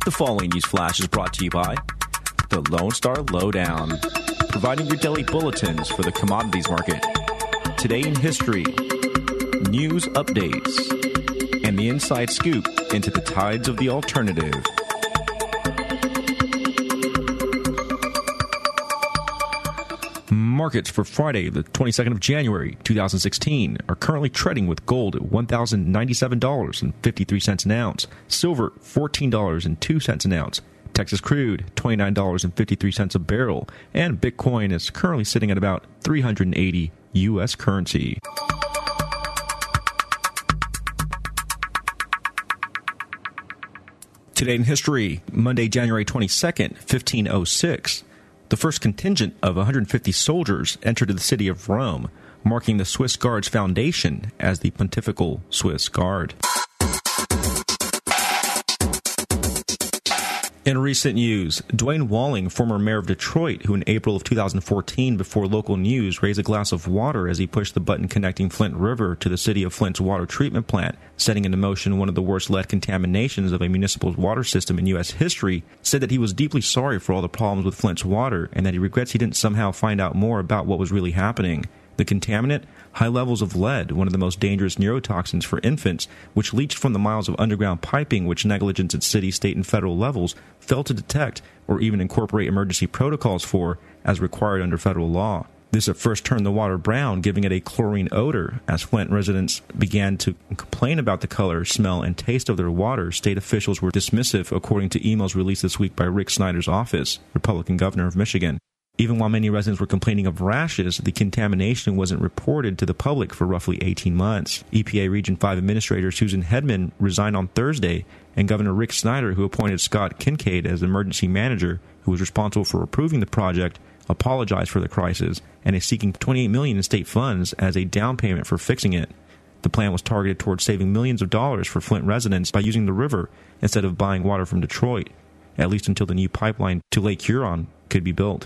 The following news flash is brought to you by the Lone Star Lowdown, providing your daily bulletins for the commodities market. Today in history, news updates, and the inside scoop into the tides of the alternative. Markets for Friday, the 22nd of January, 2016, are currently trading with gold at $1,097.53 an ounce, silver $14.02 an ounce, Texas crude $29.53 a barrel, and Bitcoin is currently sitting at about 380 U.S. currency. Today in history, Monday, January 22nd, 1506. The first contingent of 150 soldiers entered the city of Rome, marking the Swiss Guard's foundation as the Pontifical Swiss Guard. In recent news, Dwayne Walling, former mayor of Detroit, who in April of 2014, before local news, raised a glass of water as he pushed the button connecting Flint River to the city of Flint's water treatment plant, setting into motion one of the worst lead contaminations of a municipal water system in U.S. history, said that he was deeply sorry for all the problems with Flint's water and that he regrets he didn't somehow find out more about what was really happening. The contaminant? High levels of lead, one of the most dangerous neurotoxins for infants, which leached from the miles of underground piping which negligence at city, state, and federal levels failed to detect or even incorporate emergency protocols for, as required under federal law. This at first turned the water brown, giving it a chlorine odor. As Flint residents began to complain about the color, smell, and taste of their water, state officials were dismissive, according to emails released this week by Rick Snyder's office, Republican governor of Michigan. Even while many residents were complaining of rashes, the contamination wasn't reported to the public for roughly 18 months. EPA Region 5 Administrator Susan Hedman resigned on Thursday, and Governor Rick Snyder, who appointed Scott Kincaid as emergency manager, who was responsible for approving the project, apologized for the crisis and is seeking $28 million in state funds as a down payment for fixing it. The plan was targeted towards saving millions of dollars for Flint residents by using the river instead of buying water from Detroit, at least until the new pipeline to Lake Huron could be built.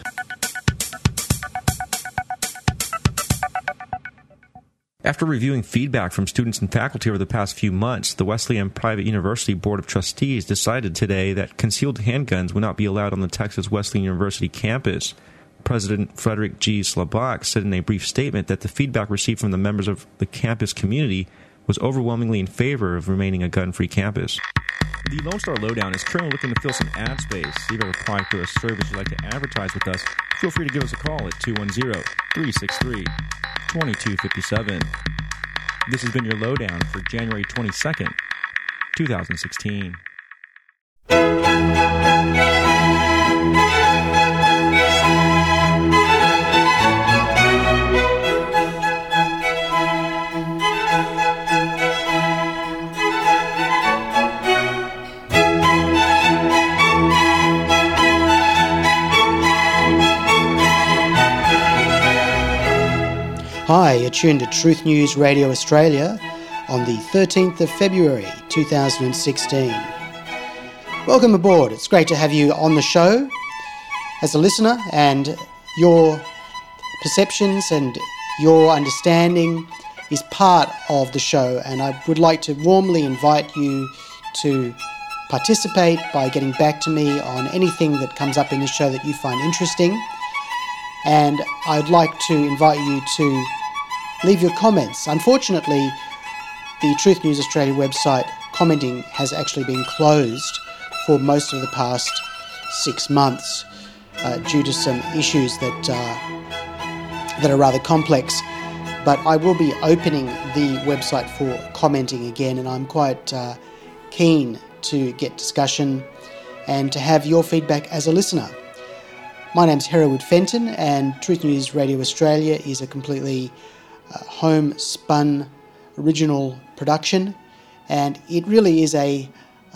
After reviewing feedback from students and faculty over the past few months, the Wesleyan Private University Board of Trustees decided today that concealed handguns would not be allowed on the Texas Wesleyan University campus. President Frederick G. Slabach said in a brief statement that the feedback received from the members of the campus community was overwhelmingly in favor of remaining a gun-free campus. The Lone Star Lowdown is currently looking to fill some ad space. If you have applied for a service you'd like to advertise with us, feel free to give us a call at 210-363-2257. This has been your Lowdown for January 22nd, 2016. Hi, you're tuned to Truth News Radio Australia on the 13th of February 2016. Welcome aboard. It's great to have you on the show as a listener, and your perceptions and your understanding is part of the show, and I would like to warmly invite you to participate by getting back to me on anything that comes up in the show that you find interesting. And I'd like to invite you to leave your comments. Unfortunately, the Truth News Australia website commenting has actually been closed for most of the past 6 months due to some issues that are rather complex. But I will be opening the website for commenting again, and I'm quite keen to get discussion and to have your feedback as a listener. My name's Hereward Fenton, and Truth News Radio Australia is a completely home-spun original production, and it really is a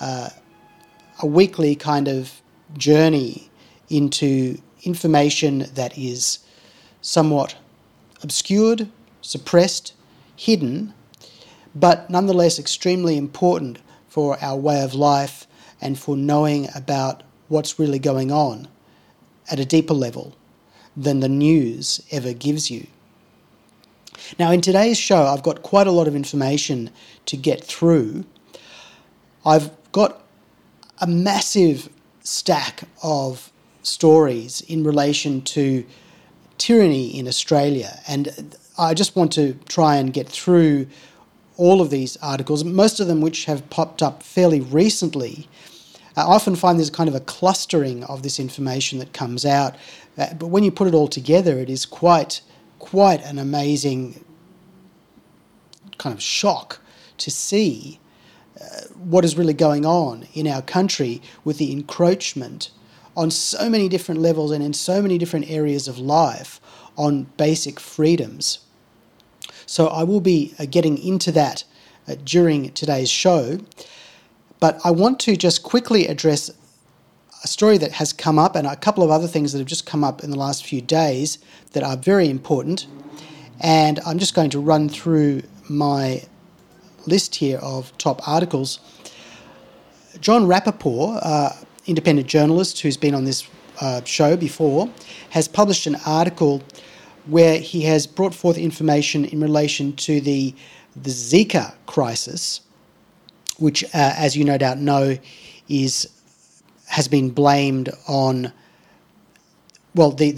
weekly kind of journey into information that is somewhat obscured, suppressed, hidden, but nonetheless extremely important for our way of life and for knowing about what's really going on at a deeper level than the news ever gives you. Now, in today's show, I've got quite a lot of information to get through. I've got a massive stack of stories in relation to tyranny in Australia, and I just want to try and get through all of these articles, most of them which have popped up fairly recently. I often find there's kind of a clustering of this information that comes out, but when you put it all together, it is quite an amazing kind of shock to see what is really going on in our country with the encroachment on so many different levels and in so many different areas of life on basic freedoms. So I will be getting into that during today's show, but I want to just quickly address a story that has come up and a couple of other things that have just come up in the last few days that are very important, and I'm just going to run through my list here of top articles. Jon Rappoport, independent journalist who's been on this show before, has published an article where he has brought forth information in relation to the Zika crisis, which, as you no doubt know, has been blamed on, well, the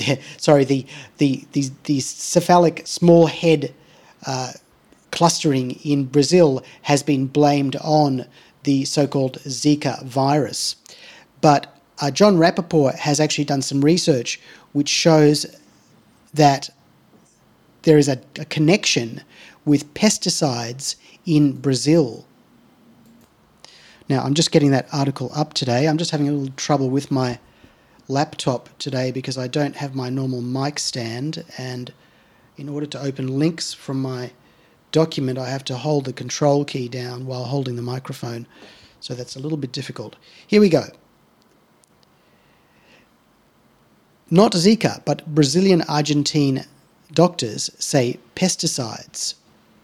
cephalic small head clustering in Brazil has been blamed on the so-called Zika virus. But Jon Rappoport has actually done some research which shows that there is a connection with pesticides in Brazil. Now, I'm just getting that article up today. I'm just having a little trouble with my laptop today because I don't have my normal mic stand, and in order to open links from my document, I have to hold the control key down while holding the microphone, so that's a little bit difficult. Here we go. Not Zika, but Brazilian-Argentine doctors say pesticides.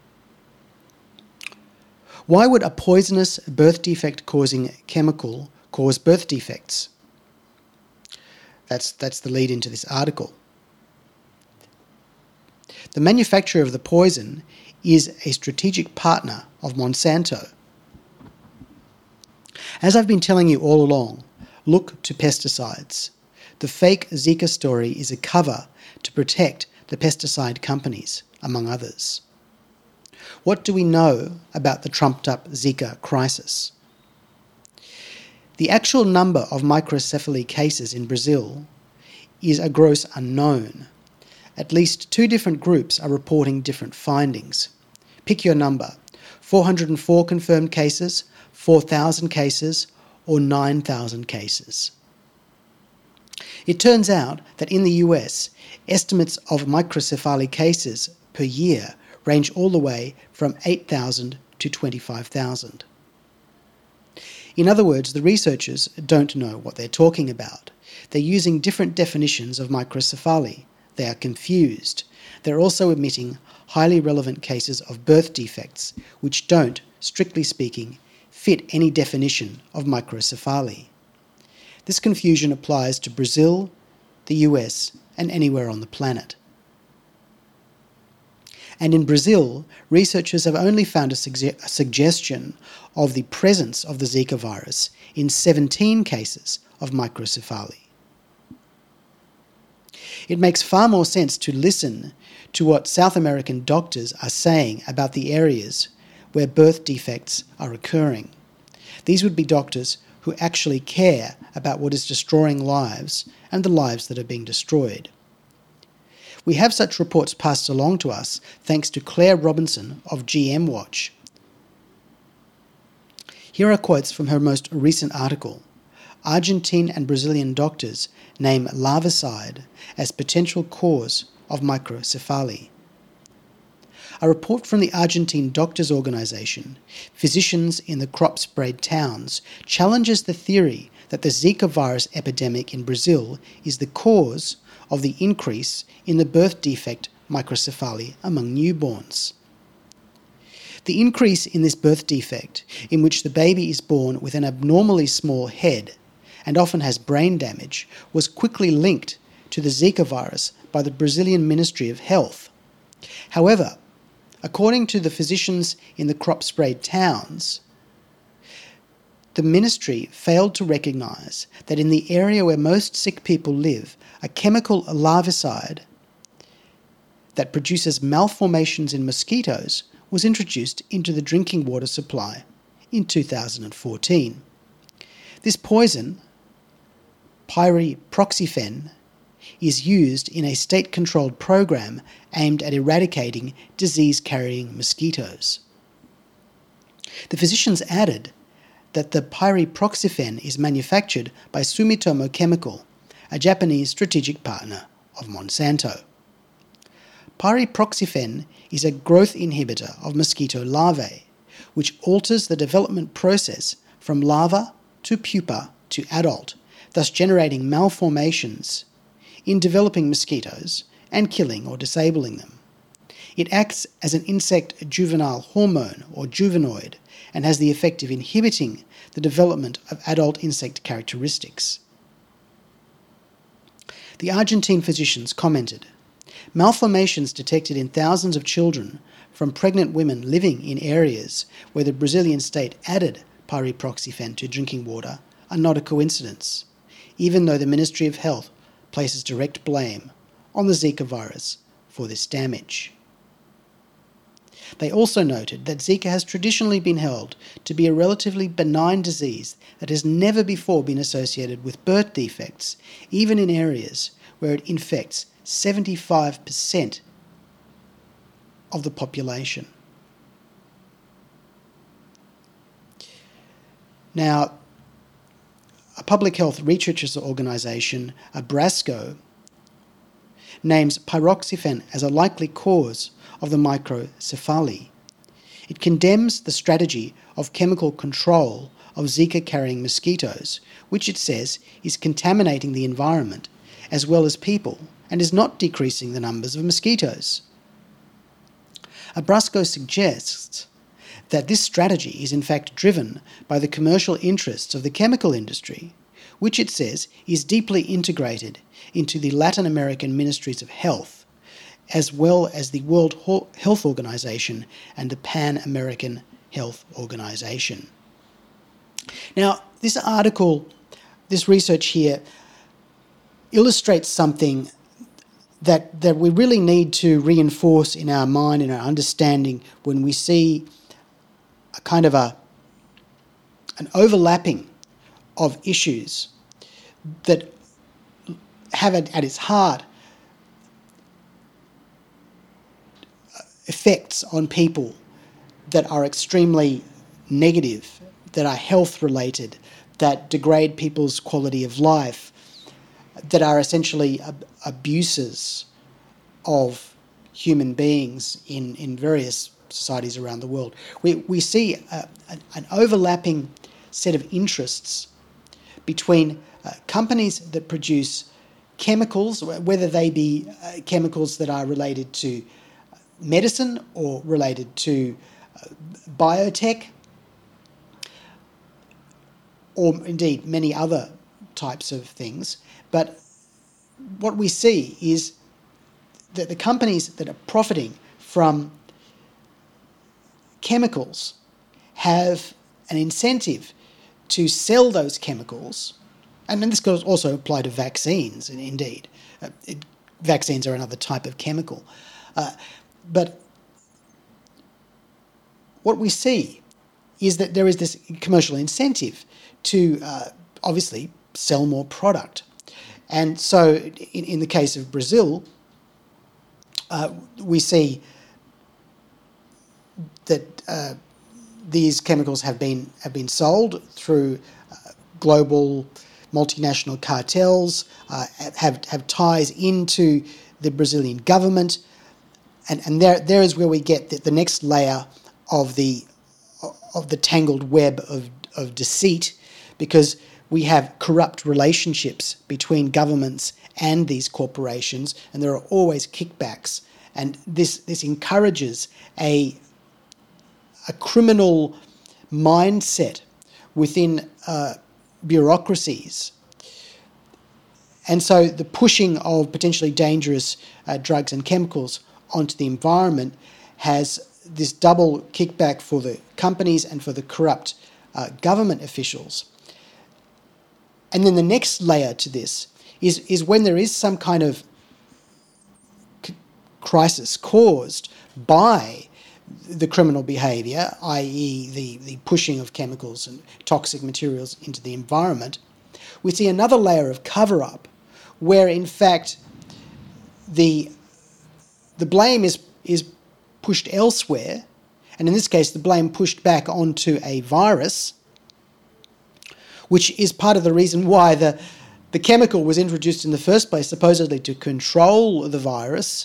Why would a poisonous birth defect causing chemical cause birth defects? That's the lead into this article. The manufacturer of the poison is a strategic partner of Monsanto. As I've been telling you all along, look to pesticides. The fake Zika story is a cover to protect the pesticide companies, among others. What do we know about the trumped-up Zika crisis? The actual number of microcephaly cases in Brazil is a gross unknown. At least 2 different groups are reporting different findings. Pick your number: 404 confirmed cases, 4,000 cases, or 9,000 cases. It turns out that in the US, estimates of microcephaly cases per year range all the way from 8,000 to 25,000. In other words, the researchers don't know what they're talking about. They're using different definitions of microcephaly. They are confused. They're also omitting highly relevant cases of birth defects, which don't, strictly speaking, fit any definition of microcephaly. This confusion applies to Brazil, the US, and anywhere on the planet. And in Brazil, researchers have only found a suggestion of the presence of the Zika virus in 17 cases of microcephaly. It makes far more sense to listen to what South American doctors are saying about the areas where birth defects are occurring. These would be doctors who actually care about what is destroying lives and the lives that are being destroyed. We have such reports passed along to us thanks to Claire Robinson of GM Watch. Here are quotes from her most recent article. Argentine and Brazilian doctors name larvicide as potential cause of microcephaly. A report from the Argentine Doctors Organization, Physicians in the Crop-Sprayed Towns, challenges the theory that the Zika virus epidemic in Brazil is the cause of the increase in the birth defect microcephaly among newborns. The increase in this birth defect, in which the baby is born with an abnormally small head and often has brain damage, was quickly linked to the Zika virus by the Brazilian Ministry of Health. However, according to the Physicians in the Crop-Sprayed Towns, the ministry failed to recognise that in the area where most sick people live, a chemical larvicide that produces malformations in mosquitoes was introduced into the drinking water supply in 2014. This poison, pyriproxyfen, is used in a state-controlled program aimed at eradicating disease-carrying mosquitoes. The physicians added that the pyriproxyfen is manufactured by Sumitomo Chemical, a Japanese strategic partner of Monsanto. Pyriproxyfen is a growth inhibitor of mosquito larvae, which alters the development process from larva to pupa to adult, thus generating malformations in developing mosquitoes and killing or disabling them. It acts as an insect juvenile hormone or juvenoid and has the effect of inhibiting the development of adult insect characteristics. The Argentine physicians commented, "Malformations detected in thousands of children from pregnant women living in areas where the Brazilian state added pyriproxyfen to drinking water are not a coincidence, even though the Ministry of Health places direct blame on the Zika virus for this damage." They also noted that Zika has traditionally been held to be a relatively benign disease that has never before been associated with birth defects, even in areas where it infects 75% of the population. Now, a public health researchers organisation, Abrasco, names pyroxyfen as a likely cause of the microcephaly. It condemns the strategy of chemical control of Zika-carrying mosquitoes, which it says is contaminating the environment as well as people and is not decreasing the numbers of mosquitoes. Abrasco suggests that this strategy is in fact driven by the commercial interests of the chemical industry, which it says is deeply integrated into the Latin American Ministries of Health, as well as the World Health Organization and the Pan-American Health Organization. Now, this article, this research here, illustrates something that we really need to reinforce in our mind, in our understanding, when we see a kind of an overlapping of issues that have at its heart effects on people that are extremely negative, that are health related, that degrade people's quality of life, that are essentially abuses of human beings in various societies around the world. We see an overlapping set of interests between companies that produce chemicals, whether they be chemicals that are related to medicine or related to biotech, or indeed many other types of things. But what we see is that the companies that are profiting from chemicals have an incentive to sell those chemicals, and this could also apply to vaccines, indeed. Vaccines are another type of chemical. But what we see is that there is this commercial incentive to obviously sell more product. And so in the case of Brazil, we see that these chemicals have been sold through global multinational cartels, have ties into the Brazilian government, and there is where we get the next layer of the tangled web of deceit, because we have corrupt relationships between governments and these corporations, and there are always kickbacks, and this encourages a criminal mindset within bureaucracies. And so the pushing of potentially dangerous drugs and chemicals onto the environment has this double kickback for the companies and for the corrupt government officials. And then the next layer to this is when there is some kind of crisis caused by the criminal behaviour, i.e. the pushing of chemicals and toxic materials into the environment, we see another layer of cover-up where, in fact, the blame is pushed elsewhere, and in this case the blame pushed back onto a virus, which is part of the reason why the chemical was introduced in the first place, supposedly to control the virus.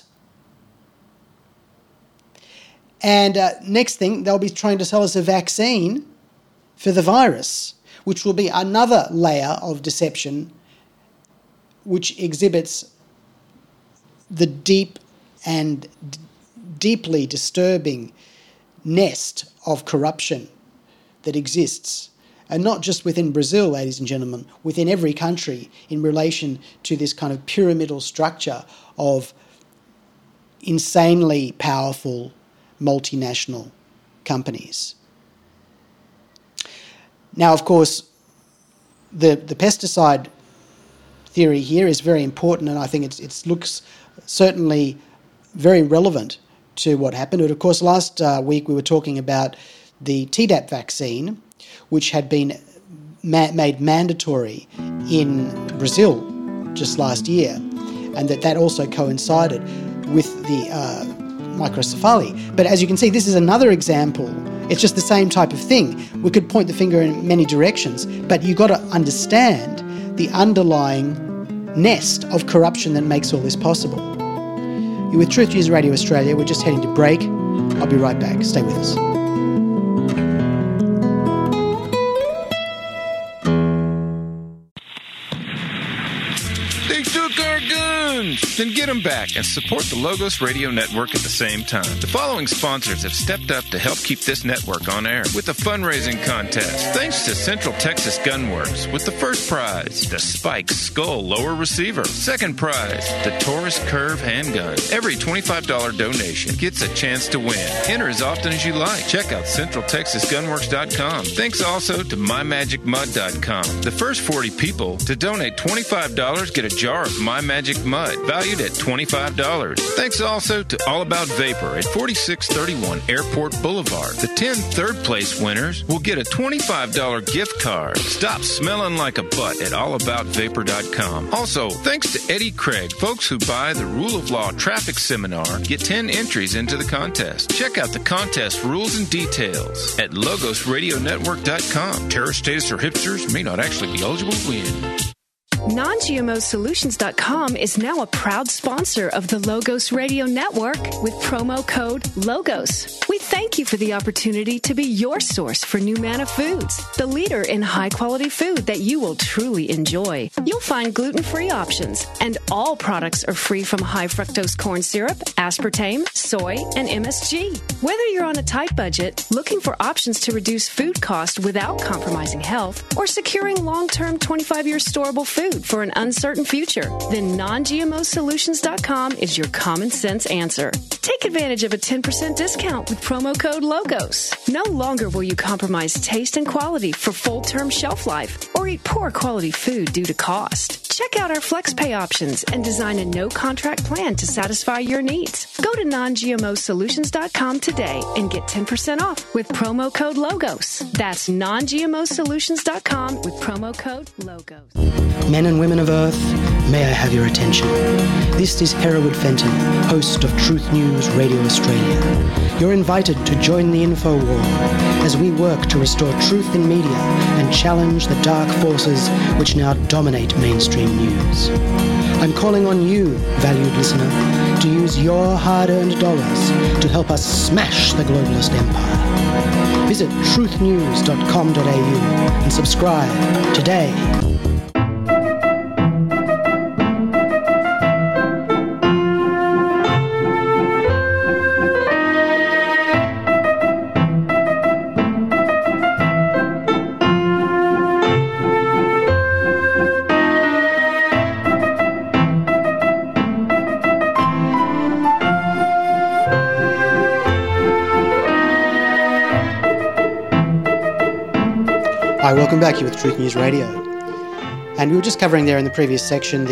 And next thing, they'll be trying to sell us a vaccine for the virus, which will be another layer of deception which exhibits the deep and deeply disturbing nest of corruption that exists, and not just within Brazil, ladies and gentlemen, within every country in relation to this kind of pyramidal structure of insanely powerful multinational companies. Now, of course, the pesticide theory here is very important, and I think it looks certainly very relevant to what happened. But of course, last week we were talking about the Tdap vaccine, which had been made mandatory in Brazil just last year, and that also coincided with the microcephaly. But as you can see, this is another example. It's just the same type of thing. We could point the finger in many directions, but you've got to understand the underlying nest of corruption that makes all this possible. You're with Truth News Radio Australia. We're just heading to break. I'll be right back. Stay with us. They took our guns! Then get them back and support the Logos Radio Network at the same time. The following sponsors have stepped up to help keep this network on air with a fundraising contest. Thanks to Central Texas Gunworks with the first prize, the Spike Skull Lower Receiver. Second prize, the Taurus Curve Handgun. Every $25 donation gets a chance to win. Enter as often as you like. Check out CentralTexasGunworks.com. Thanks also to MyMagicMud.com. The first 40 people to donate $25 get a jar of My Magic Mud, valued at $25. Thanks also to All About Vapor at 4631 Airport Boulevard. The 10 third-place winners will get a $25 gift card. Stop smelling like a butt at AllAboutVapor.com. Also, thanks to Eddie Craig, folks who buy the Rule of Law Traffic Seminar get 10 entries into the contest. Check out the contest rules and details at LogosRadioNetwork.com. Terror statists or hipsters may not actually be eligible to win. Non-GMOsolutions.com is now a proud sponsor of the Logos Radio Network with promo code LOGOS. We thank you for the opportunity to be your source for Numana Foods, the leader in high-quality food that you will truly enjoy. You'll find gluten-free options, and all products are free from high-fructose corn syrup, aspartame, soy, and MSG. Whether you're on a tight budget, looking for options to reduce food cost without compromising health, or securing long-term 25-year storable food for an uncertain future, then non-GMOsolutions.com is your common sense answer. Take advantage of a 10% discount with promo code LOGOS. No longer will you compromise taste and quality for full-term shelf life or eat poor quality food due to cost. Check out our FlexPay options and design a no-contract plan to satisfy your needs. Go to non-GMOsolutions.com today and get 10% off with promo code LOGOS. That's non-GMOsolutions.com with promo code LOGOS. Men and women of Earth, may I have your attention. This is Hereward Fenton, host of Truth News Radio Australia. You're invited to join the info war as we work to restore truth in media and challenge the dark forces which now dominate mainstream news. I'm calling on you, valued listener, to use your hard-earned dollars to help us smash the globalist empire. Visit truthnews.com.au and subscribe today. Hi, welcome back. You're with Truth News Radio. And we were just covering there in the previous section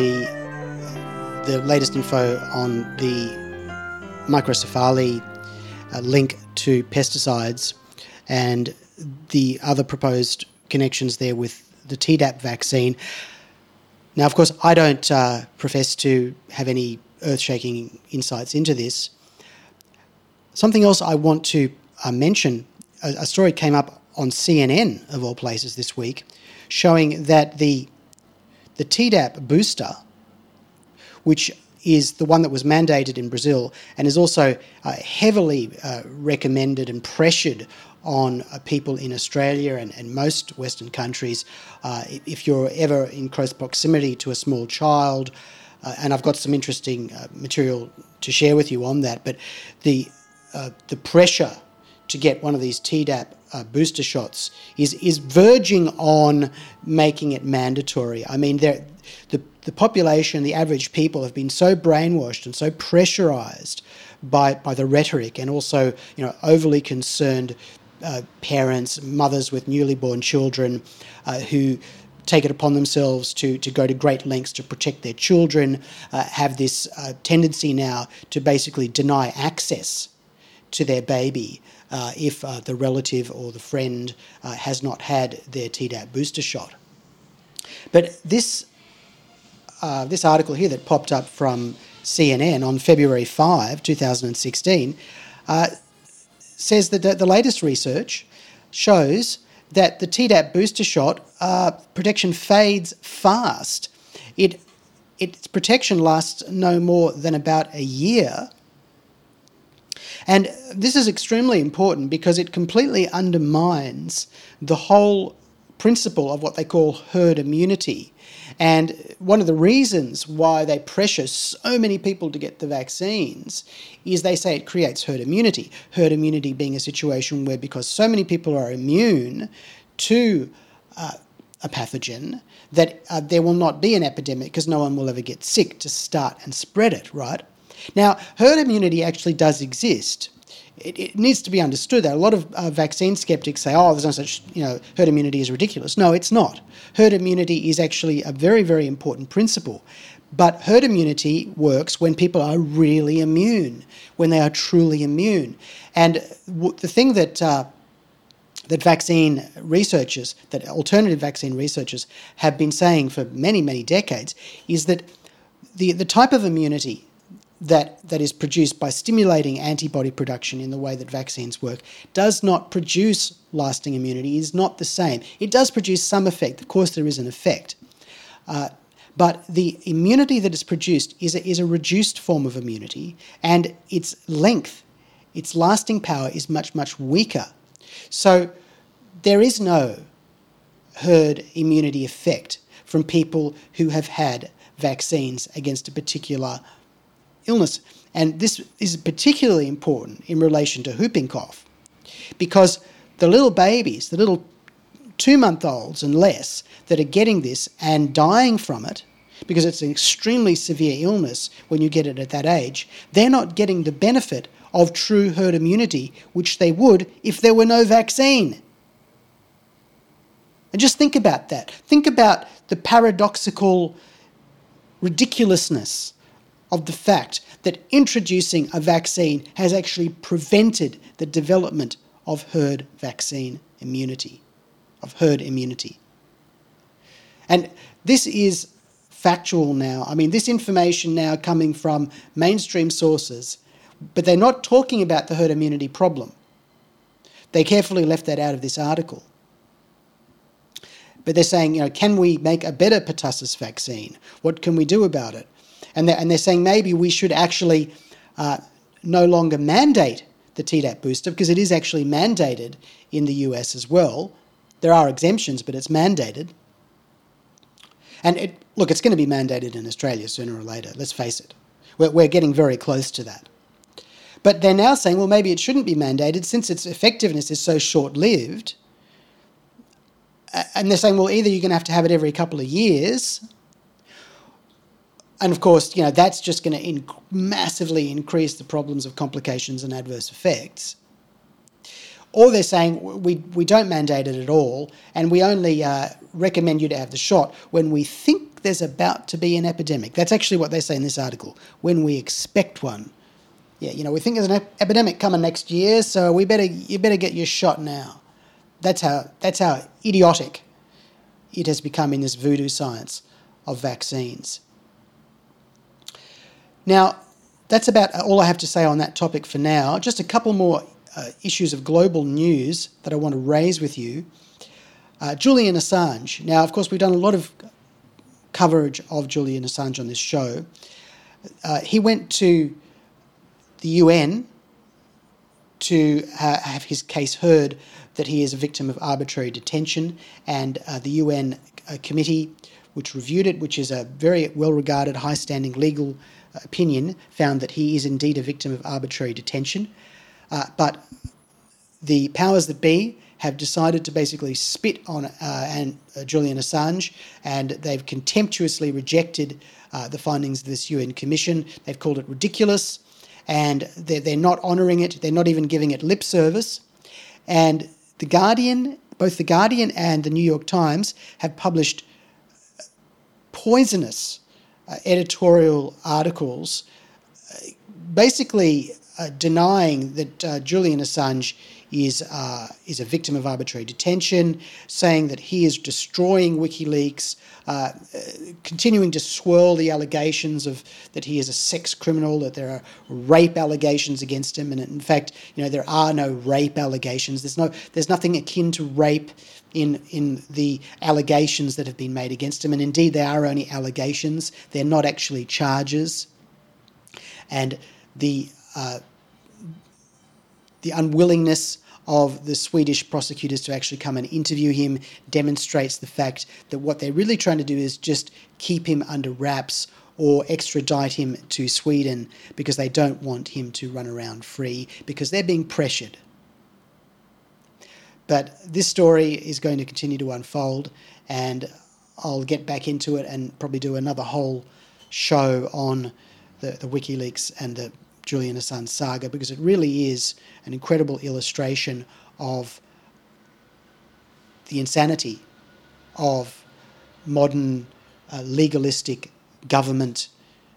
the latest info on the microcephaly link to pesticides and the other proposed connections there with the Tdap vaccine. Now, of course, I don't profess to have any earth-shaking insights into this. Something else I want to mention, a story came up on CNN, of all places, this week, showing that the Tdap booster, which is the one that was mandated in Brazil and is also heavily recommended and pressured on people in Australia and most Western countries, if you're ever in close proximity to a small child, and I've got some interesting material to share with you on that, but the pressure to get one of these Tdap booster shots is verging on making it mandatory. I mean, the population, the average people, have been so brainwashed and so pressurised by the rhetoric, and also, overly concerned parents, mothers with newly born children, who take it upon themselves to go to great lengths to protect their children, have this tendency now to basically deny access to their baby if the relative or the friend has not had their Tdap booster shot. But this article here that popped up from CNN on February 5, 2016, says that the latest research shows that the Tdap booster shot protection fades fast. Its protection lasts no more than about a year. And this is extremely important because it completely undermines the whole principle of what they call herd immunity. And one of the reasons why they pressure so many people to get the vaccines is they say it creates herd immunity. Herd immunity being a situation where, because so many people are immune to a pathogen, that there will not be an epidemic because no one will ever get sick to start and spread it, right? Now, herd immunity actually does exist. It needs to be understood that a lot of vaccine skeptics say, there's no such, herd immunity is ridiculous. No, it's not. Herd immunity is actually a very, very important principle. But herd immunity works when people are really immune, when they are truly immune. And the thing that vaccine researchers, that alternative vaccine researchers have been saying for many, many decades is that the type of immunity that is produced by stimulating antibody production in the way that vaccines work does not produce lasting immunity, is not the same. It does produce some effect. Of course, there is an effect. But the immunity that is produced is a reduced form of immunity, and its length, its lasting power is much, much weaker. So there is no herd immunity effect from people who have had vaccines against a particular illness. And this is particularly important in relation to whooping cough, because the little babies, the little 2-month-olds and less that are getting this and dying from it, because it's an extremely severe illness when you get it at that age, they're not getting the benefit of true herd immunity, which they would if there were no vaccine. And just think about that. Think about the paradoxical ridiculousness of the fact that introducing a vaccine has actually prevented the development of herd immunity. And this is factual now. I mean, this information now coming from mainstream sources, but they're not talking about the herd immunity problem. They carefully left that out of this article. But they're saying, can we make a better pertussis vaccine? What can we do about it? And they're saying maybe we should actually no longer mandate the Tdap booster, because it is actually mandated in the US as well. There are exemptions, but it's mandated. And it's going to be mandated in Australia sooner or later, let's face it. We're getting very close to that. But they're now saying, well, maybe it shouldn't be mandated since its effectiveness is so short-lived. And they're saying, well, either you're going to have it every couple of years, and of course, that's just going to massively increase the problems of complications and adverse effects, or they're saying we don't mandate it at all, and we only recommend you to have the shot when we think there's about to be an epidemic. That's actually what they say in this article, when we expect one. Yeah, we think there's an epidemic coming next year, so you better get your shot now. That's how idiotic it has become in this voodoo science of vaccines. Now, that's about all I have to say on that topic for now. Just a couple more issues of global news that I want to raise with you. Julian Assange. Now, of course, we've done a lot of coverage of Julian Assange on this show. He went to the UN to have his case heard that he is a victim of arbitrary detention, and the UN committee which reviewed it, which is a very well-regarded, high-standing legal opinion, found that he is indeed a victim of arbitrary detention. But the powers that be have decided to basically spit on Julian Assange, and they've contemptuously rejected the findings of this UN commission. They've called it ridiculous, and they're not honouring it. They're not even giving it lip service. And The Guardian, both The Guardian and The New York Times have published poisonous editorial articles basically denying that Julian Assange is a victim of arbitrary detention, saying that he is destroying WikiLeaks, continuing to swirl the allegations of that he is a sex criminal, that there are rape allegations against him, and in fact, there are no rape allegations. There's nothing akin to rape in the allegations that have been made against him, and indeed they are only allegations. They're not actually charges, and the unwillingness of the Swedish prosecutors to actually come and interview him demonstrates the fact that what they're really trying to do is just keep him under wraps or extradite him to Sweden because they don't want him to run around free because they're being pressured. But this story is going to continue to unfold, and I'll get back into it and probably do another whole show on the WikiLeaks and the Julian Assange saga, because it really is an incredible illustration of the insanity of modern legalistic government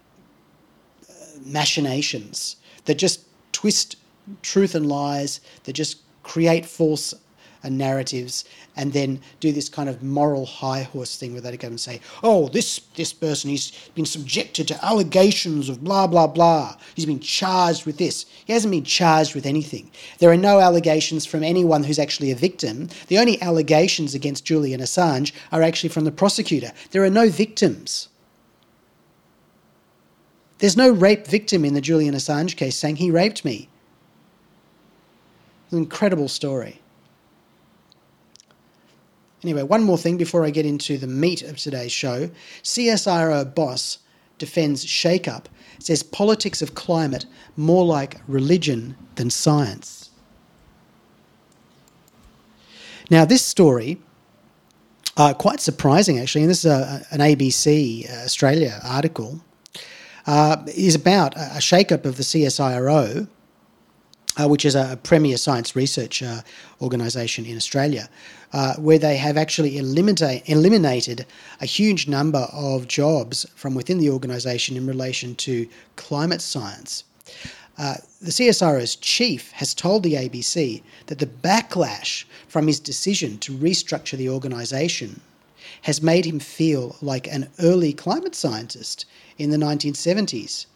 machinations that just twist truth and lies, that just create false narratives, and then do this kind of moral high horse thing where they go and say, oh, this person, he's been subjected to allegations of blah, blah, blah. He's been charged with this. He hasn't been charged with anything. There are no allegations from anyone who's actually a victim. The only allegations against Julian Assange are actually from the prosecutor. There are no victims. There's no rape victim in the Julian Assange case saying he raped me. It's an incredible story. Anyway, one more thing before I get into the meat of today's show. CSIRO boss defends shake-up, says politics of climate more like religion than science. Now, this story, quite surprising actually, and this is an ABC Australia article, is about a shake-up of the CSIRO, which is a premier science research organisation in Australia, where they have actually eliminated a huge number of jobs from within the organisation in relation to climate science. The CSIRO's chief has told the ABC that the backlash from his decision to restructure the organisation has made him feel like an early climate scientist in the 1970s.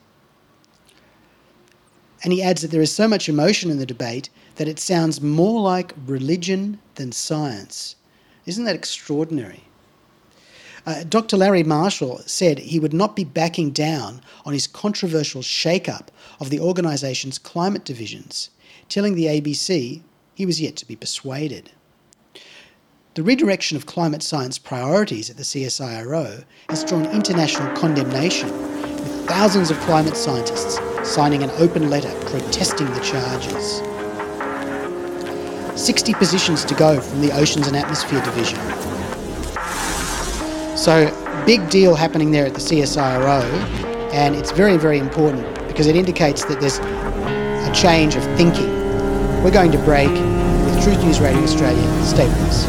And he adds that there is so much emotion in the debate that it sounds more like religion than science. Isn't that extraordinary? Dr. Larry Marshall said he would not be backing down on his controversial shake-up of the organisation's climate divisions, telling the ABC he was yet to be persuaded. The redirection of climate science priorities at the CSIRO has drawn international condemnation, with thousands of climate scientists signing an open letter protesting the charges. 60 positions to go from the Oceans and Atmosphere Division. So, big deal happening there at the CSIRO, and it's very, very important because it indicates that there's a change of thinking. We're going to break with Truth News Radio Australia. Stay with us.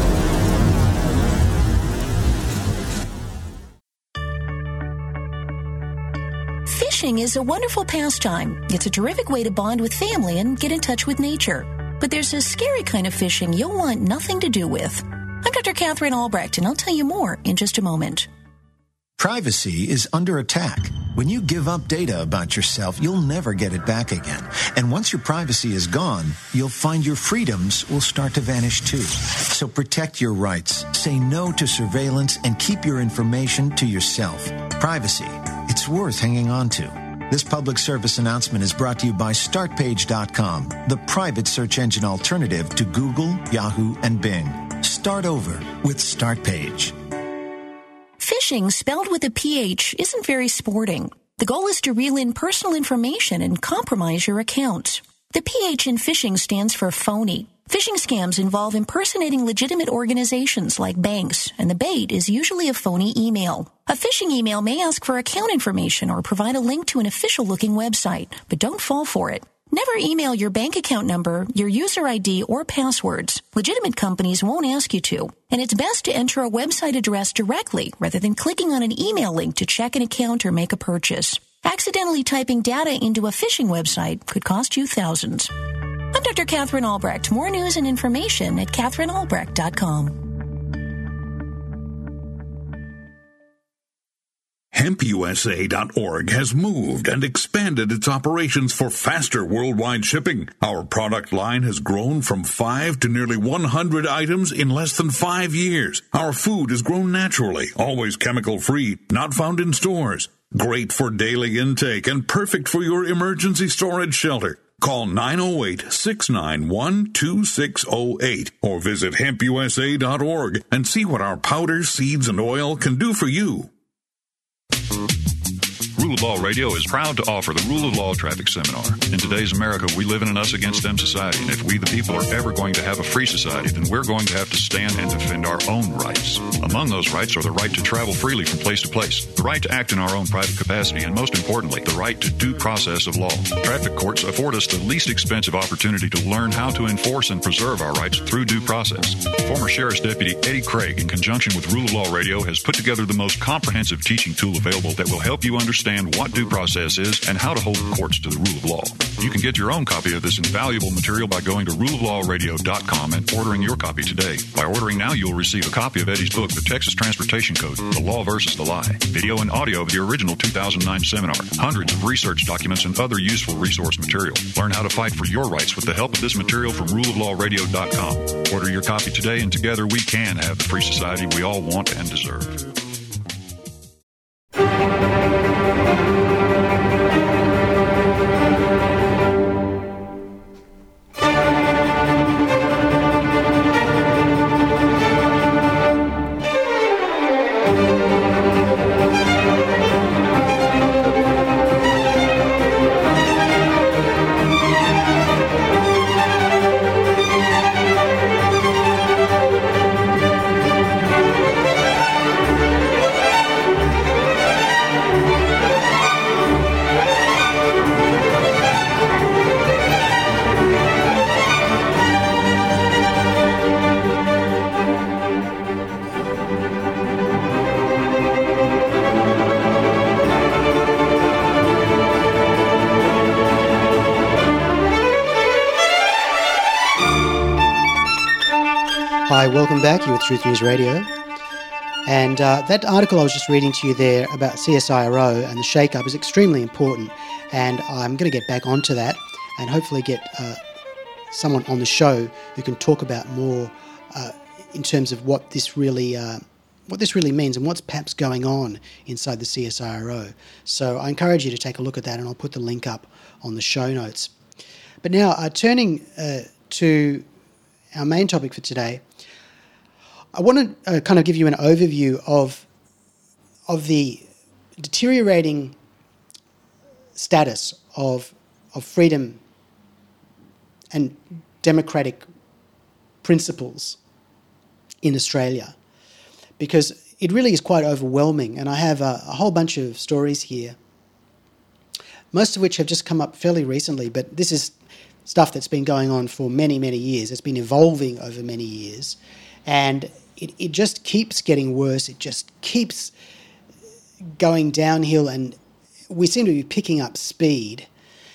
Fishing is a wonderful pastime. It's a terrific way to bond with family and get in touch with nature. But there's a scary kind of fishing you'll want nothing to do with. I'm Dr. Catherine Albrecht, and I'll tell you more in just a moment. Privacy is under attack. When you give up data about yourself, you'll never get it back again. And once your privacy is gone, you'll find your freedoms will start to vanish too. So protect your rights, say no to surveillance, and keep your information to yourself. Privacy, it's worth hanging on to. This public service announcement is brought to you by StartPage.com, the private search engine alternative to Google, Yahoo, and Bing. Start over with StartPage. Fishing, spelled with a PH, isn't very sporting. The goal is to reel in personal information and compromise your account. The PH in phishing stands for phony. Phishing scams involve impersonating legitimate organizations like banks, and the bait is usually a phony email. A phishing email may ask for account information or provide a link to an official-looking website, but don't fall for it. Never email your bank account number, your user ID, or passwords. Legitimate companies won't ask you to. And it's best to enter a website address directly rather than clicking on an email link to check an account or make a purchase. Accidentally typing data into a phishing website could cost you thousands. I'm Dr. Catherine Albrecht. More news and information at CatherineAlbrecht.com. HempUSA.org has moved and expanded its operations for faster worldwide shipping. Our product line has grown from 5 to nearly 100 items in less than 5 years. Our food is grown naturally, always chemical-free, not found in stores. Great for daily intake and perfect for your emergency storage shelter. Call 908-691-2608 or visit HempUSA.org and see what our powders, seeds, and oil can do for you. Rule of Law Radio is proud to offer the Rule of Law Traffic Seminar. In today's America, we live in an us-against-them society, and if we the people are ever going to have a free society, then we're going to have to stand and defend our own rights. Among those rights are the right to travel freely from place to place, the right to act in our own private capacity, and most importantly, the right to due process of law. Traffic courts afford us the least expensive opportunity to learn how to enforce and preserve our rights through due process. Former Sheriff's Deputy Eddie Craig, in conjunction with Rule of Law Radio, has put together the most comprehensive teaching tool available that will help you understand what due process is and how to hold the courts to the rule of law. You can get your own copy of this invaluable material by going to ruleoflawradio.com and ordering your copy today. By ordering now, you'll receive a copy of Eddie's book, The Texas Transportation Code, The Law versus the Lie, video and audio of the original 2009 seminar, hundreds of research documents, and other useful resource material. Learn how to fight for your rights with the help of this material from ruleoflawradio.com. Order your copy today, and together we can have the free society we all want and deserve. Hi, welcome back. You're with Truth News Radio. And that article I was just reading to you there about CSIRO and the shake-up is extremely important. And I'm going to get back onto that and hopefully get someone on the show who can talk about more in terms of what this really means and what's perhaps going on inside the CSIRO. So I encourage you to take a look at that, and I'll put the link up on the show notes. But now, turning to our main topic for today, I want to kind of give you an overview of the deteriorating status of freedom and democratic principles in Australia, because it really is quite overwhelming. And I have a whole bunch of stories here, most of which have just come up fairly recently, but this is stuff that's been going on for many, many years. It's been evolving over many years, and it just keeps getting worse. It just keeps going downhill, and we seem to be picking up speed.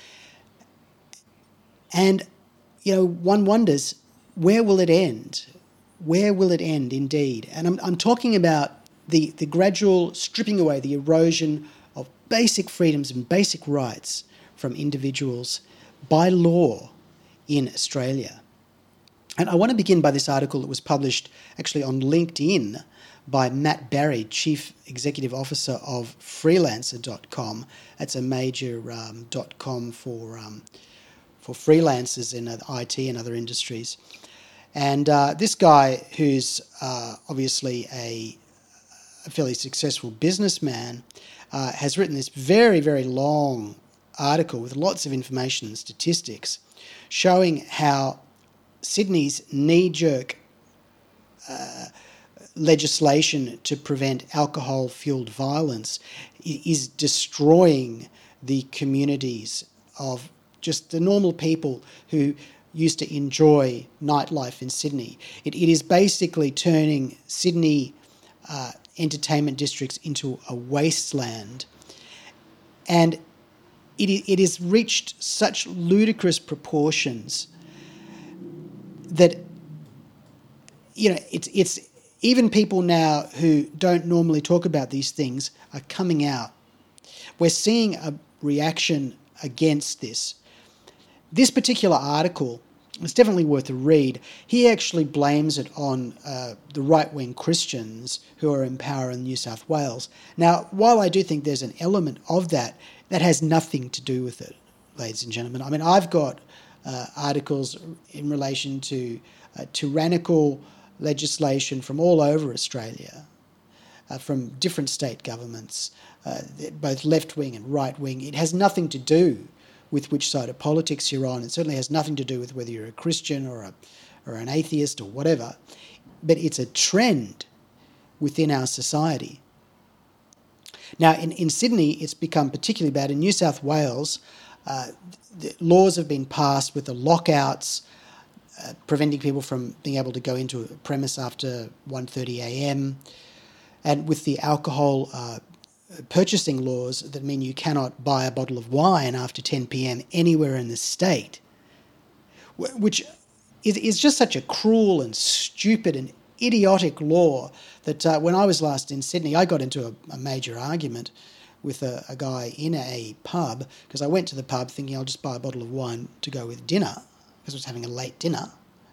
And, one wonders, where will it end? Where will it end indeed? And I'm talking about the gradual stripping away, the erosion of basic freedoms and basic rights from individuals by law in Australia. And I want to begin by this article that was published actually on LinkedIn by Matt Barry, Chief Executive Officer of Freelancer.com. That's a major .com for freelancers in IT and other industries. And this guy, who's obviously a fairly successful businessman, has written this very, very long article with lots of information and statistics showing how Sydney's knee-jerk legislation to prevent alcohol-fueled violence is destroying the communities of just the normal people who used to enjoy nightlife in Sydney. It is basically turning Sydney entertainment districts into a wasteland. And it has reached such ludicrous proportions that, it's even people now who don't normally talk about these things are coming out. We're seeing a reaction against this. This particular article is definitely worth a read. He actually blames it on the right-wing Christians who are in power in New South Wales. Now, while I do think there's an element of that has nothing to do with it, ladies and gentlemen. I mean, I've got articles in relation to tyrannical legislation from all over Australia, from different state governments, both left-wing and right-wing. It has nothing to do with which side of politics you're on. It certainly has nothing to do with whether you're a Christian or an atheist or whatever. But it's a trend within our society. Now, in Sydney, it's become particularly bad. In New South Wales, the laws have been passed with the lockouts, preventing people from being able to go into a premise after 1:30 a.m. And with the alcohol purchasing laws that mean you cannot buy a bottle of wine after 10 p.m. anywhere in the state, which is just such a cruel and stupid and idiotic law that when I was last in Sydney, I got into a major argument with a guy in a pub because I went to the pub thinking I'll just buy a bottle of wine to go with dinner because I was having a late dinner,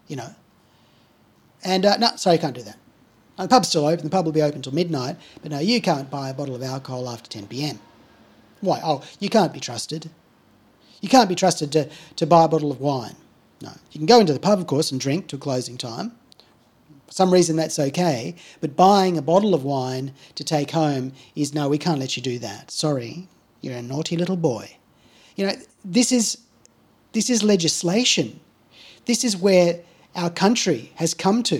And no, sorry, I can't do that. The pub's still open. The pub will be open till midnight, but no, you can't buy a bottle of alcohol after 10 p.m. Why? Oh, you can't be trusted. You can't be trusted to buy a bottle of wine. No. You can go into the pub, of course, and drink till closing time. For some reason, that's okay. But buying a bottle of wine to take home is, no, we can't let you do that. Sorry, you're a naughty little boy. This is legislation. This is where our country has come to.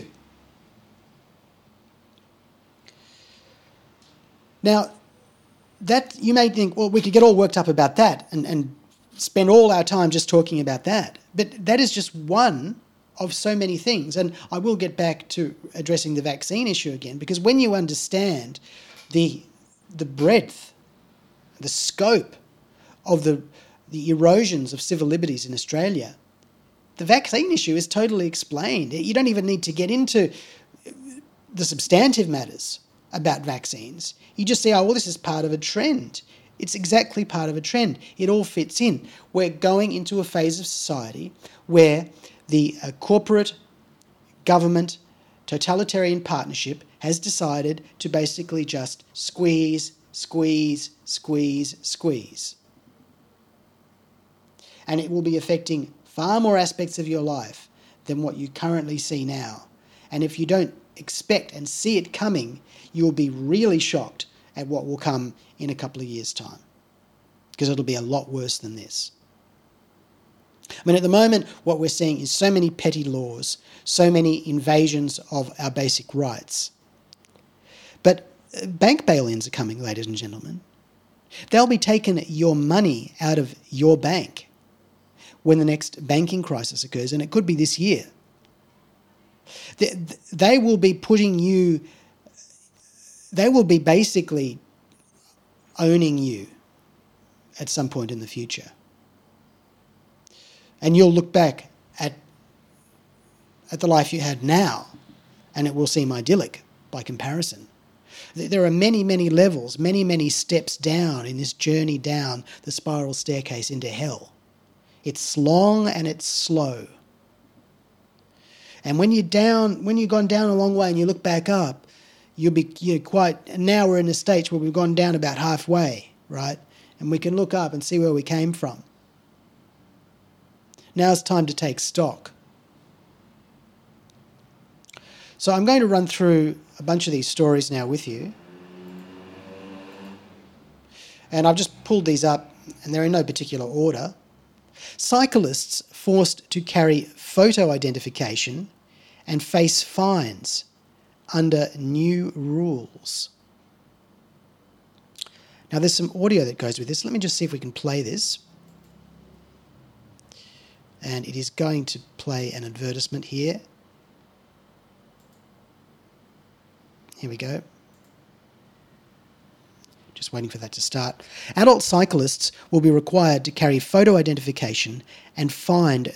Now, that you may think, well, we could get all worked up about that and spend all our time just talking about that. But that is just one of so many things. And I will get back to addressing the vaccine issue again, because when you understand the breadth, the scope of the erosions of civil liberties in Australia, the vaccine issue is totally explained. You don't even need to get into the substantive matters about vaccines. You just say, oh, well, this is part of a trend. It's exactly part of a trend. It all fits in. We're going into a phase of society where the corporate government totalitarian partnership has decided to basically just squeeze, squeeze, squeeze, squeeze. And it will be affecting far more aspects of your life than what you currently see now. And if you don't expect and see it coming, you'll be really shocked at what will come in a couple of years' time, because it'll be a lot worse than this. I mean, at the moment, what we're seeing is so many petty laws, so many invasions of our basic rights. But bank bail-ins are coming, ladies and gentlemen. They'll be taking your money out of your bank. when the next banking crisis occurs, and it could be this year. They will be putting you, they will be basically owning you at some point in the future. And you'll look back at the life you had now, and it will seem idyllic by comparison. There are many, many levels, many, many steps down in this journey down the spiral staircase into hell. It's long and it's slow. And when you've gone down a long way and you look back up, you'll be now we're in a stage where we've gone down about halfway, right? And we can look up and see where we came from. Now it's time to take stock. So I'm going to run through a bunch of these stories now with you. And I've just pulled these up, and they're in no particular order. Cyclists forced to carry photo identification and face fines under new rules. Now there's some audio that goes with this. Let me just see if we can play this. And it is going to play an advertisement here. Here we go. Just waiting for that to start. Adult cyclists will be required to carry photo identification and fined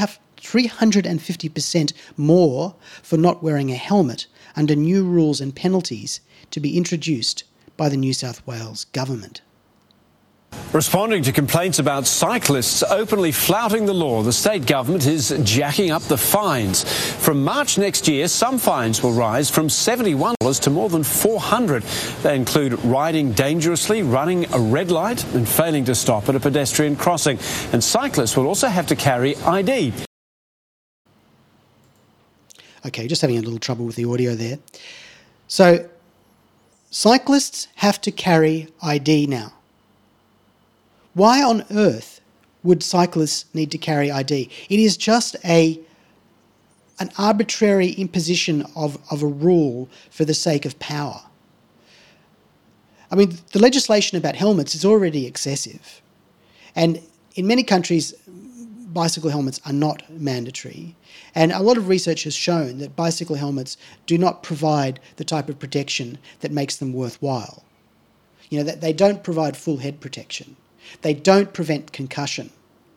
350% more for not wearing a helmet under new rules and penalties to be introduced by the New South Wales government. Responding to complaints about cyclists openly flouting the law, the state government is jacking up the fines. From March next year, some fines will rise from $71 to more than $400. They include riding dangerously, running a red light and failing to stop at a pedestrian crossing. And cyclists will also have to carry ID. Okay, just having a little trouble with the audio there. So, cyclists have to carry ID now. Why on earth would cyclists need to carry ID? It is just an arbitrary imposition of a rule for the sake of power. I mean, the legislation about helmets is already excessive. And in many countries, bicycle helmets are not mandatory. And a lot of research has shown that bicycle helmets do not provide the type of protection that makes them worthwhile. You know, that they don't provide full head protection. They don't prevent concussion.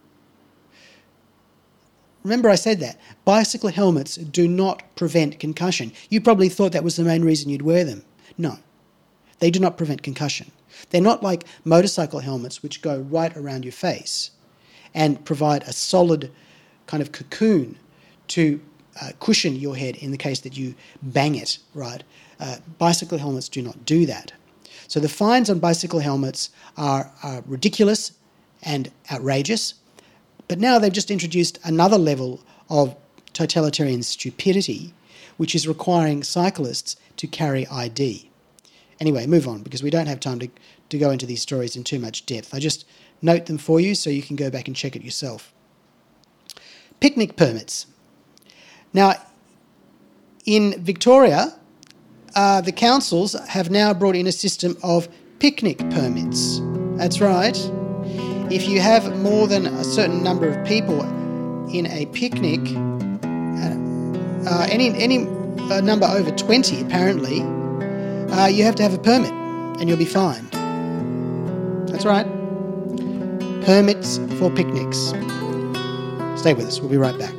Remember I said that. Bicycle helmets do not prevent concussion. You probably thought that was the main reason you'd wear them. No, they do not prevent concussion. They're not like motorcycle helmets, which go right around your face and provide a solid kind of cocoon to cushion your head in the case that you bang it, right? Bicycle helmets do not do that. So the fines on bicycle helmets are ridiculous and outrageous, but now they've just introduced another level of totalitarian stupidity, which is requiring cyclists to carry ID. Anyway, move on, because we don't have time to go into these stories in too much depth. I just note them for you so you can go back and check it yourself. Picnic permits. Now, in Victoria, the councils have now brought in a system of picnic permits. That's right. If you have more than a certain number of people in a picnic, any number over 20 apparently, you have to have a permit and you'll be fined. That's right. Permits for picnics. Stay with us. We'll be right back.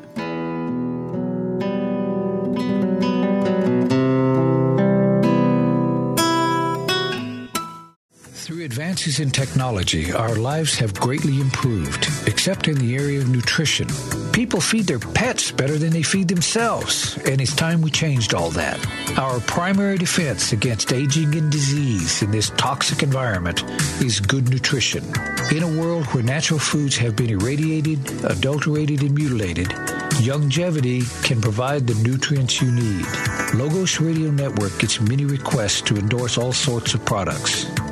Through advances in technology, our lives have greatly improved, except in the area of nutrition. People feed their pets better than they feed themselves, and it's time we changed all that. Our primary defense against aging and disease in this toxic environment is good nutrition. In a world where natural foods have been irradiated, adulterated, and mutilated, Youngevity can provide the nutrients you need. Logos Radio Network gets many requests to endorse all sorts of products.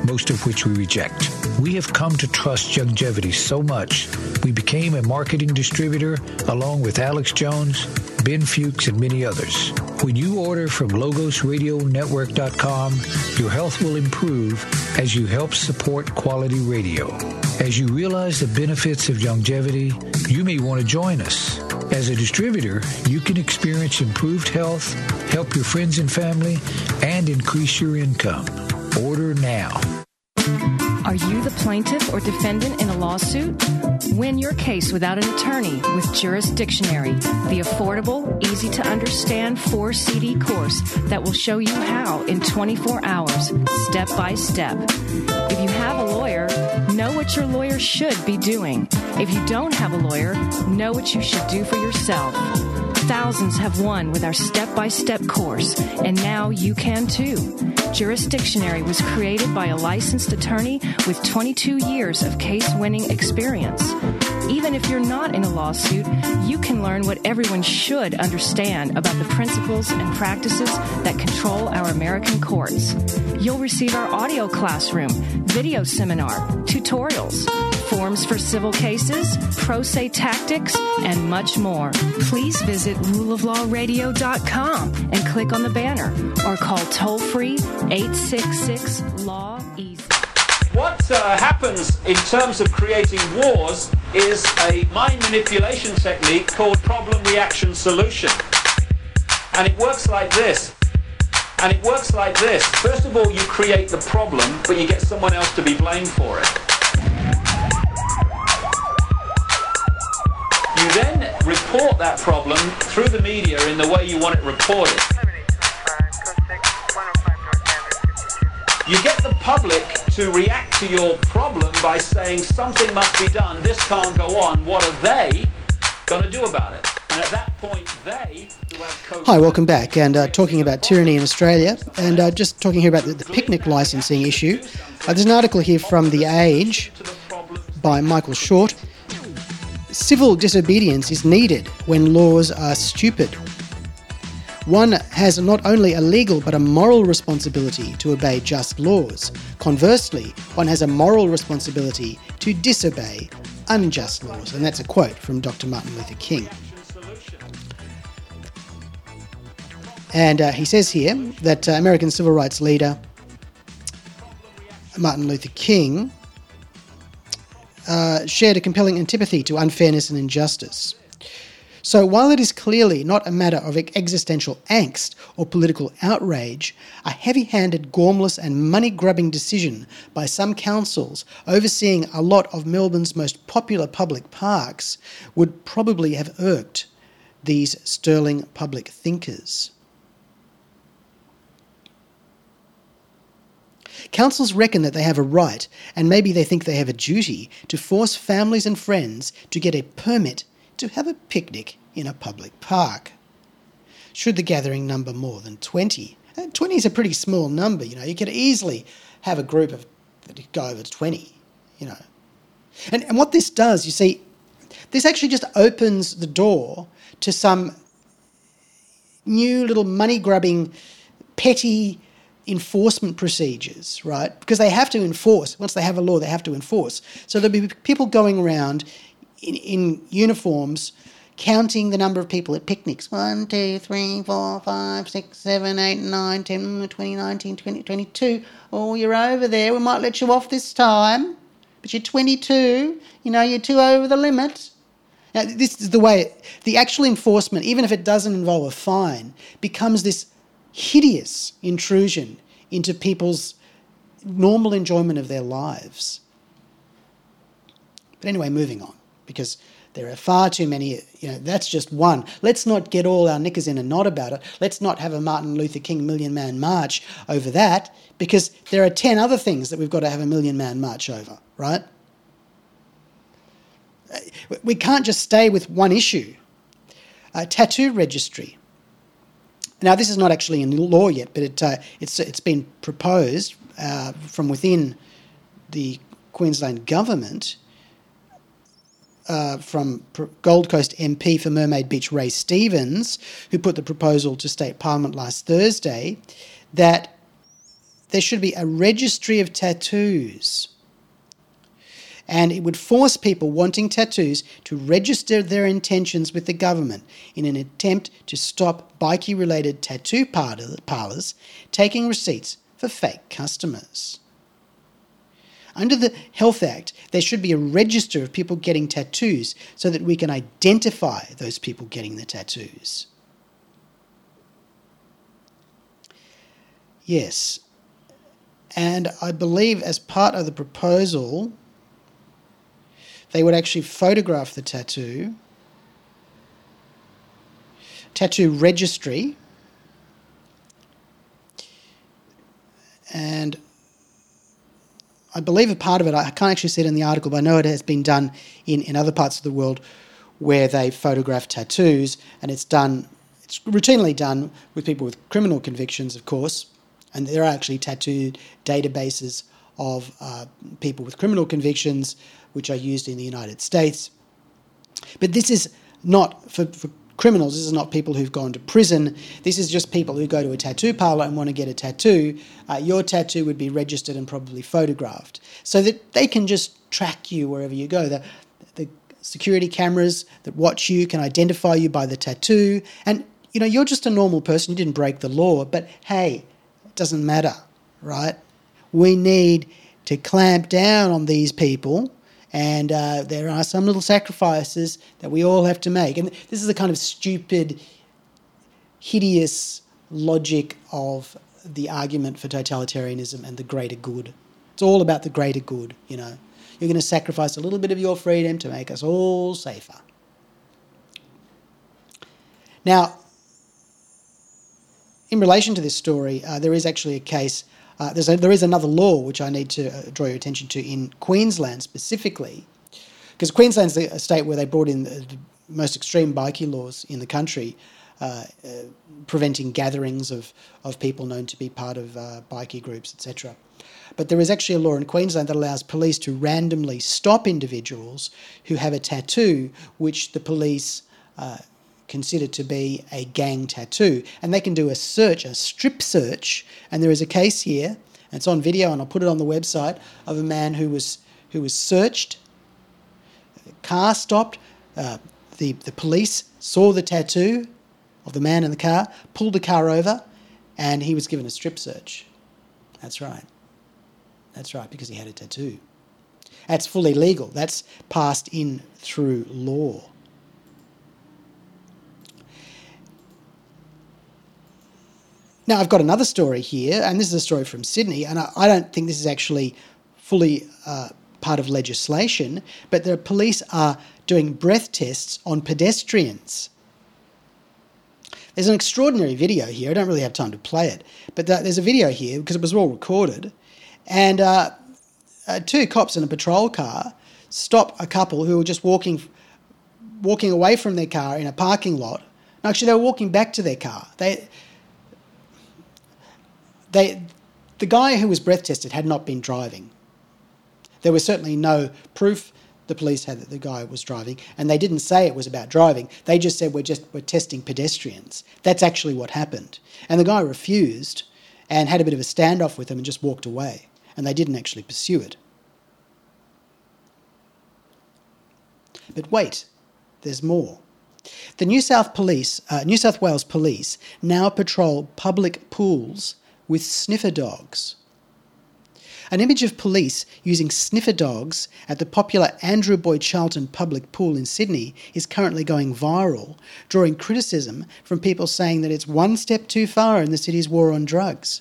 most of which we reject. We have come to trust Youngevity so much, we became a marketing distributor along with Alex Jones, Ben Fuchs, and many others. When you order from LogosRadioNetwork.com, your health will improve as you help support quality radio. As you realize the benefits of Youngevity, you may want to join us. As a distributor, you can experience improved health, help your friends and family, and increase your income. Order now. Are you the plaintiff or defendant in a lawsuit? Win your case without an attorney with Jurisdictionary, the affordable, easy-to-understand 4-CD course that will show you how in 24 hours, step by step. If you have a lawyer, know what your lawyer should be doing. If you don't have a lawyer, know what you should do for yourself. Thousands have won with our step-by-step course, and now you can too. Jurisdictionary was created by a licensed attorney with 22 years of case-winning experience. Even if you're not in a lawsuit, you can learn what everyone should understand about the principles and practices that control our American courts. You'll receive our audio classroom, video seminar, tutorials, forms for civil cases, pro se tactics, and much more. Please visit ruleoflawradio.com and click on the banner or call toll-free 866-LAW-EASY. What happens in terms of creating wars is a mind manipulation technique called problem reaction solution. And it works like this. First of all, you create the problem, but you get someone else to be blamed for it. You then report that problem through the media in the way you want it reported. You get the public to react to your problem by saying something must be done, this can't go on, what are they going to do about it? And at that point, they who have Hi, welcome back. And talking about tyranny in Australia, and just talking here about the picnic licensing issue. There's an article here from The Age by Michael Short. Civil disobedience is needed when laws are stupid. One has not only a legal but a moral responsibility to obey just laws. Conversely, one has a moral responsibility to disobey unjust laws. And that's a quote from Dr. Martin Luther King. And he says here that American civil rights leader Martin Luther King shared a compelling antipathy to unfairness and injustice. So while it is clearly not a matter of existential angst or political outrage, a heavy-handed, gormless and money-grubbing decision by some councils overseeing a lot of Melbourne's most popular public parks would probably have irked these sterling public thinkers. Councils reckon that they have a right, and maybe they think they have a duty, to force families and friends to get a permit to have a picnic in a public park. Should the gathering number more than 20? 20 is a pretty small number, you know. You could easily have a group of that go over to 20, you know. And what this does, you see, this actually just opens the door to some new little money-grubbing, petty enforcement procedures, right? Because they have to enforce. Once they have a law, they have to enforce. So there'll be people going around in uniforms counting the number of people at picnics. 1, 2, 3, 4, 5, 6, 7, 8, 9, 10, 20, 19, 20, 22. Oh, you're over there. We might let you off this time. But you're 22. You know, you're 2 over the limit. Now, this is the way the actual enforcement, even if it doesn't involve a fine, becomes this hideous intrusion into people's normal enjoyment of their lives. But anyway, moving on, because there are far too many, you know, that's just one. Let's not get all our knickers in a knot about it. Let's not have a Martin Luther King Million Man March over that, because there are 10 other things that we've got to have a Million Man March over, right? We can't just stay with one issue. Tattoo registry. Now, this is not actually in law yet, but it's been proposed from within the Queensland government from Gold Coast MP for Mermaid Beach, Ray Stevens, who put the proposal to State Parliament last Thursday, that there should be a registry of tattoos. And it would force people wanting tattoos to register their intentions with the government in an attempt to stop bikie-related tattoo parlours taking receipts for fake customers. Under the Health Act, there should be a register of people getting tattoos so that we can identify those people getting the tattoos. Yes. And I believe as part of the proposal, they would actually photograph the tattoo registry, and I believe a part of it, I can't actually see it in the article, but I know it has been done in other parts of the world where they photograph tattoos, and it's routinely done with people with criminal convictions, of course, and there are actually tattoo databases of people with criminal convictions which are used in the United States. But this is not for criminals, this is not people who've gone to prison, this is just people who go to a tattoo parlour and want to get a tattoo. Your tattoo would be registered and probably photographed so that they can just track you wherever you go. The security cameras that watch you can identify you by the tattoo, and you're just a normal person, you didn't break the law, but hey, it doesn't matter, right? We need to clamp down on these people. And there are some little sacrifices that we all have to make. And this is the kind of stupid, hideous logic of the argument for totalitarianism and the greater good. It's all about the greater good, You're going to sacrifice a little bit of your freedom to make us all safer. Now, in relation to this story, there is actually a case. There is another law which I need to draw your attention to in Queensland specifically, because Queensland's a state where they brought in the most extreme bikie laws in the country, preventing gatherings of people known to be part of bikie groups, etc. But there is actually a law in Queensland that allows police to randomly stop individuals who have a tattoo which the police consider to be a gang tattoo, and they can do a strip search, and there is a case here, and it's on video, and I'll put it on the website, of a man who was searched, the car stopped, the police saw the tattoo of the man in the car, pulled the car over, and he was given a strip search. That's right, because he had a tattoo. That's fully legal. That's passed in through law. Now, I've got another story here, and this is a story from Sydney, and I don't think this is actually fully part of legislation, but the police are doing breath tests on pedestrians. There's an extraordinary video here. I don't really have time to play it, but there's a video here because it was all recorded, and two cops in a patrol car stop a couple who were just walking away from their car in a parking lot. No, actually, they were walking back to their car. The guy who was breath tested had not been driving. There was certainly no proof the police had that the guy was driving, and they didn't say it was about driving. They just said we're testing pedestrians. That's actually what happened. And the guy refused and had a bit of a standoff with them and just walked away, and they didn't actually pursue it. But wait, there's more. The New South Wales Police now patrol public pools with sniffer dogs. An image of police using sniffer dogs at the popular Andrew Boyd Charlton public pool in Sydney is currently going viral, drawing criticism from people saying that it's one step too far in the city's war on drugs.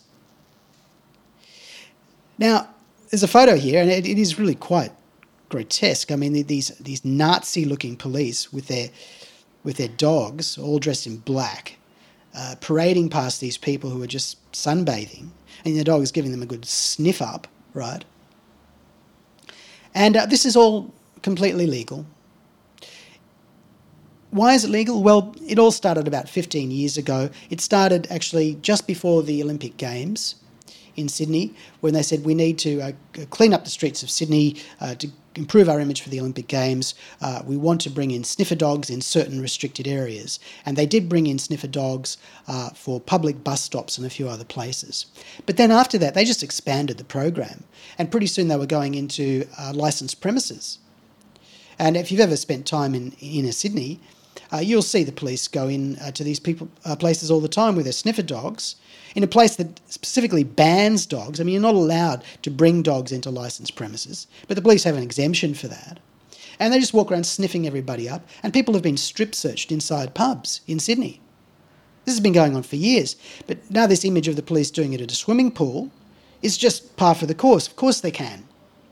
Now, there's a photo here, and it is really quite grotesque. I mean, these Nazi-looking police with their dogs, all dressed in black, parading past these people who are just sunbathing, and the dog is giving them a good sniff up, right? And this is all completely legal. Why is it legal? Well, it all started about 15 years ago. It started actually just before the Olympic Games in Sydney when they said we need to clean up the streets of Sydney to improve our image for the Olympic Games. We want to bring in sniffer dogs in certain restricted areas. And they did bring in sniffer dogs for public bus stops and a few other places. But then after that, they just expanded the program. And pretty soon they were going into licensed premises. And if you've ever spent time in inner Sydney, you'll see the police go in to these places all the time with their sniffer dogs, in a place that specifically bans dogs. I mean, you're not allowed to bring dogs into licensed premises, but the police have an exemption for that. And they just walk around sniffing everybody up, and people have been strip searched inside pubs in Sydney. This has been going on for years, but now this image of the police doing it at a swimming pool is just par for the course. Of course they can.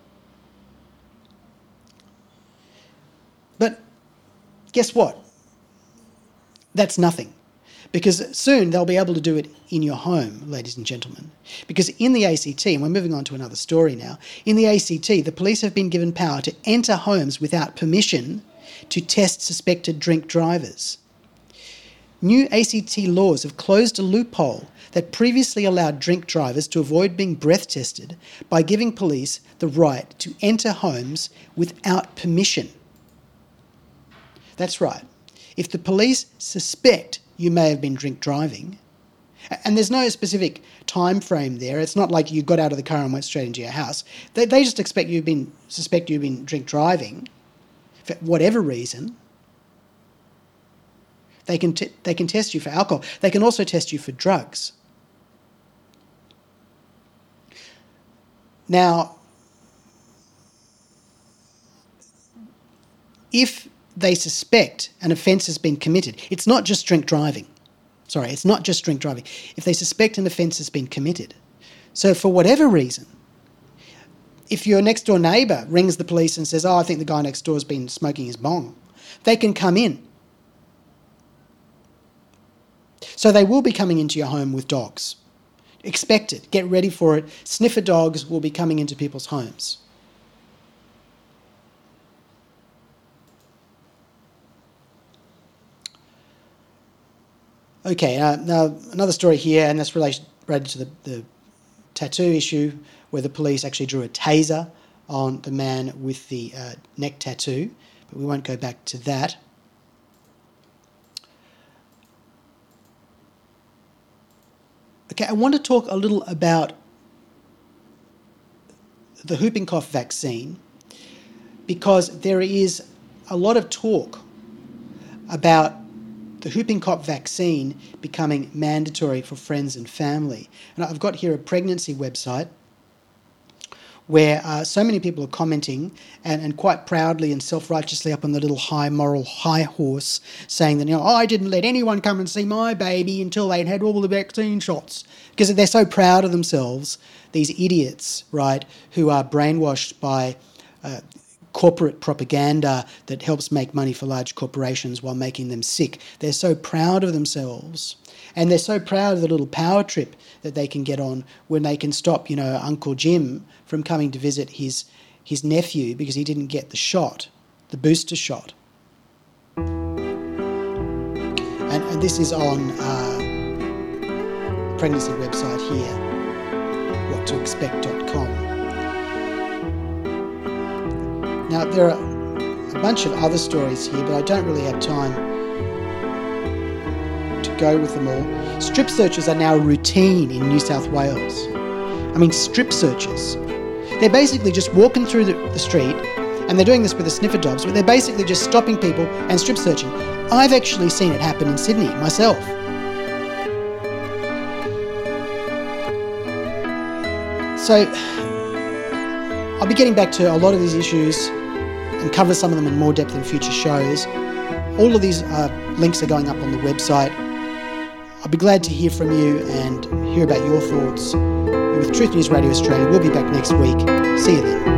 But guess what? That's nothing. Because soon they'll be able to do it in your home, ladies and gentlemen. Because in the ACT, and we're moving on to another story now, in the ACT, the police have been given power to enter homes without permission to test suspected drink drivers. New ACT laws have closed a loophole that previously allowed drink drivers to avoid being breath tested by giving police the right to enter homes without permission. That's right. If the police suspect you may have been drink driving, and there's no specific time frame there, it's not like you got out of the car and went straight into your house. They just suspect you've been drink driving for whatever reason. They can test you for alcohol. They can also test you for drugs. Now, if they suspect an offence has been committed, it's not just drink driving. It's not just drink driving. If they suspect an offence has been committed, so for whatever reason, if your next door neighbour rings the police and says, I think the guy next door has been smoking his bong, they can come in. So they will be coming into your home with dogs. Expect it. Get ready for it. Sniffer dogs will be coming into people's homes. Okay, now another story here, and that's related to the tattoo issue, where the police actually drew a taser on the man with the neck tattoo, but we won't go back to that. Okay, I want to talk a little about the whooping cough vaccine, because there is a lot of talk about the whooping cough vaccine becoming mandatory for friends and family. And I've got here a pregnancy website where so many people are commenting and quite proudly and self-righteously up on the little high moral high horse, saying that, I didn't let anyone come and see my baby until they'd had all the vaccine shots. Because they're so proud of themselves, these idiots, right, who are brainwashed by corporate propaganda that helps make money for large corporations while making them sick. They're so proud of themselves, and they're so proud of the little power trip that they can get on when they can stop, Uncle Jim from coming to visit his nephew because he didn't get the shot, the booster shot. And this is on the pregnancy website here, whattoexpect.com. Now, there are a bunch of other stories here, but I don't really have time to go with them all. Strip searches are now routine in New South Wales. I mean, strip searches. They're basically just walking through the street, and they're doing this with the sniffer dogs, but they're basically just stopping people and strip searching. I've actually seen it happen in Sydney myself. So, I'll be getting back to a lot of these issues and cover some of them in more depth in future shows. All of these links are going up on the website. I'll be glad to hear from you and hear about your thoughts. With Truth News Radio Australia, we'll be back next week. See you then.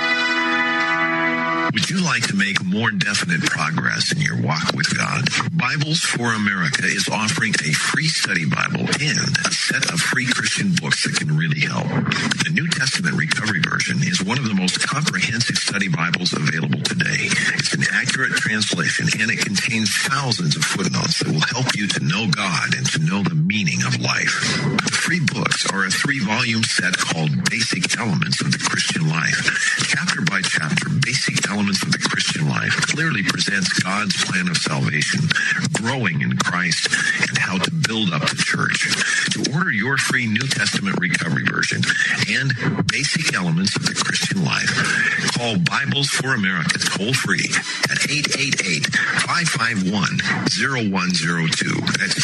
Would you like to make more definite progress in your walk with God? By Bibles for America is offering a free study Bible and a set of free Christian books that can really help. The New Testament Recovery Version is one of the most comprehensive study Bibles available today. It's an accurate translation, and it contains thousands of footnotes that will help you to know God and to know the meaning of life. The free books are a 3-volume set called Basic Elements of the Christian Life. Chapter by chapter, Basic Elements of the Christian Life clearly presents God's plan of salvation, growing in Christ, and how to build up the church. To order your free New Testament Recovery Version and Basic Elements of the Christian Life, call Bibles for America toll-free at 888-551-0102. That's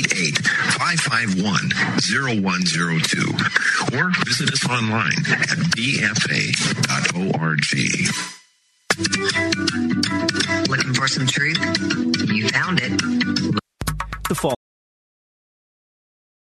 888-551-0102. Or visit us online at bfa.org. Looking for some truth? You found it. The fall